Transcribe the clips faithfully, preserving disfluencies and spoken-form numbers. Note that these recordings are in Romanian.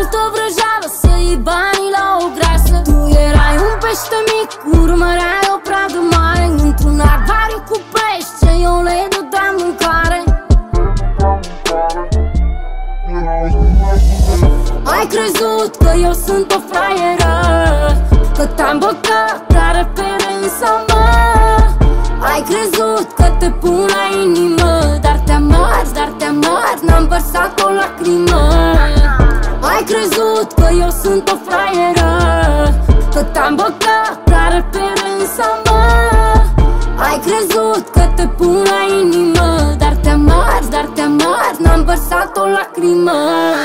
vrut o vrăjeală să iei banii la o grasă. Tu erai un pește mic, urmăreai o pradă mare într-un acvariu cu pești ce eu le dădeam mâncare. Ai crezut că eu sunt o fraieră, că te-am băgat prea repede în samă. Ai crezut că te pun la inimă, dar te-am ars, dar te-am ars, n-am vărsat o lacrimă. Ai crezut că eu sunt o fraieră, că te-am băgat prea repede în samă. Ai crezut că te pun la inimă, dar te-am ars, dar te-am ars, n-am vărsat o lacrimă.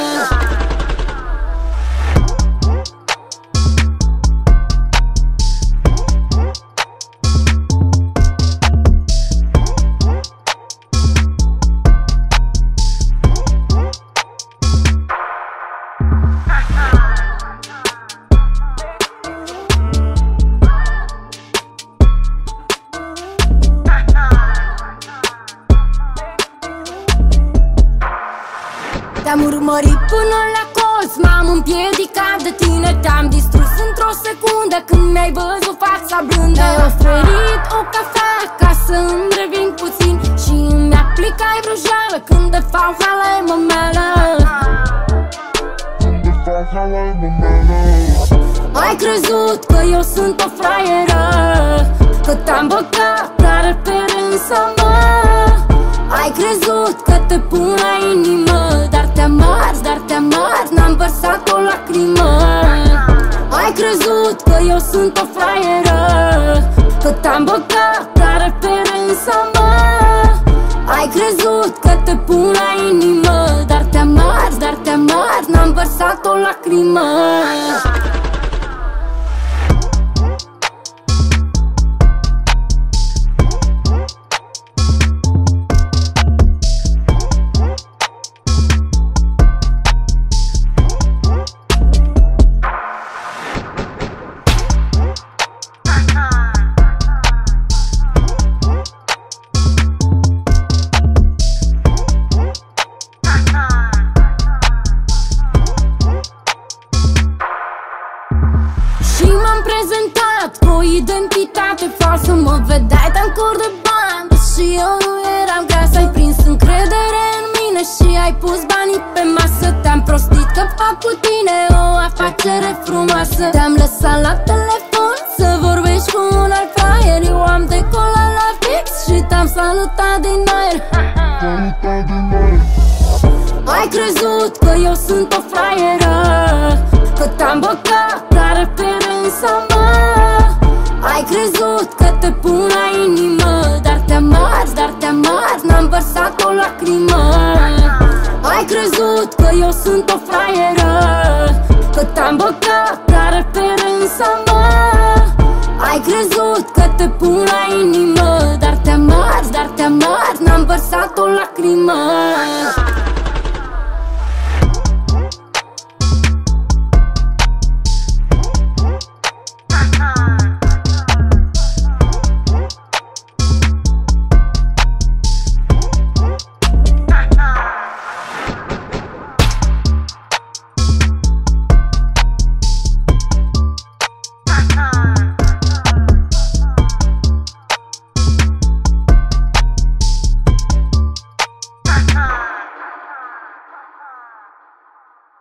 Te-am urmărit până la colț, m-am împiedicat de tine. Te-am distrus într-o secundă când mi-ai văzut fața blândă. Mi-ai oferit o cafea ca să îmi revin puțin și îmi aplicai vrăjeală când de fapt halai mămelă. Ai crezut că eu sunt o fraieră, că te-am băgat prea repede în samă. Ai crezut că te pun la inimă, dar te-am ars, dar te-am ars, n-am vărsat o lacrimă. Ai crezut că eu sunt o fraieră, că te-am băgat prea repede în samă. Ai crezut că te pun la inimă, dar te-am ars, dar te-am ars, n-am vărsat o lacrimă. Și m-am prezentat cu o identitate falsă. Mă vedeai de-am cor de bani, și eu nu eram gras. Ai prins încredere în mine și ai pus banii pe masă. Te-am prostit că fac cu tine o afacere frumoasă. Te-am lăsat la telefon să vorbești cu un alt fraier. Eu am decolat la fix și te-am salutat din aer. Ai crezut că eu sunt o fraieră, că te-am băgat prea repede în samă. Ai crezut că te pun la inimă, dar te-am ars, dar te-am ars, n-am vărsat o lacrimă. Ai crezut că eu sunt o fraieră, că te-am băgat prea repede în samă. Ai crezut că te pun la inimă, dar te-am ars, dar te-am ars, n-am vărsat o lacrimă.